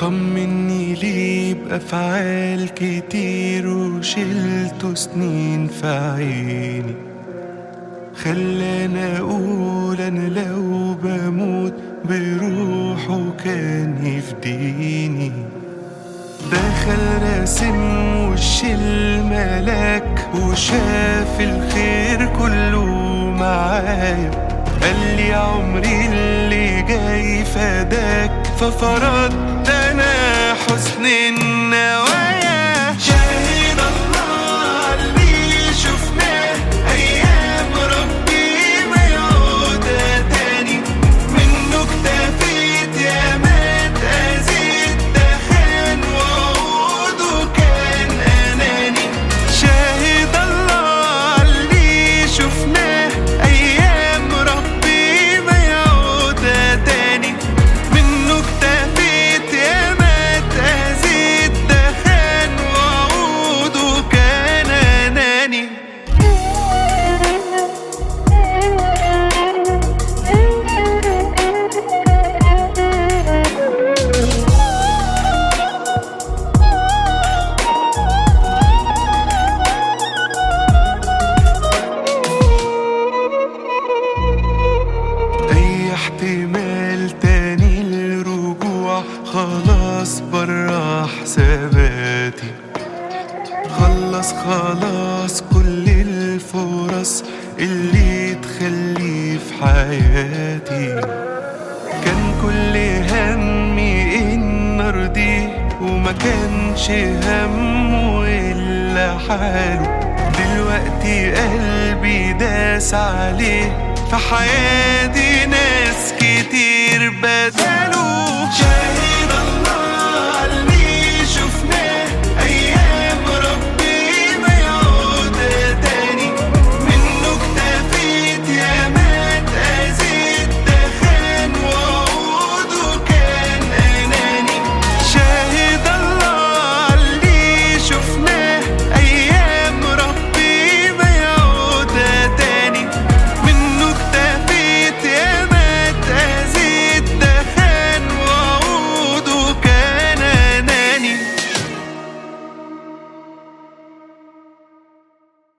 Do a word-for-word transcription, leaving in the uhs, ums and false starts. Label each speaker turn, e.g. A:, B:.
A: طمني ليه بأفعال كتير وشلته سنين في عيني، خلاني أقول أنا لو بموت بروحه كان يفديني. دخل راسم وش الملاك وشاف الخير كله معايا، قال لي عمري اللي جاي فداك، ففرضت انا حسن النوايا. شاهد الله اللي شفناه ايام ربي ما يعودها تاني، منه اكتفيت يا ما اتأذيت، ده خان وعوده كان اناني. شاهد الله اللي شفناه ايام ربي ما يعودها تاني، منه اكتفيت يا ما اتأذيت، ده خان وعوده كان اناني. أي احتمال تاني للرجوع خلاص برا حساباتي، خلص خلاص كل الفرص اللي تخلي في حياتي. كان كل همي إن أرضيه وما كانش همه إلا حاله، دلوقتي قلبي داس عليه، في حياتي ناس كتير بدلوا. شاهد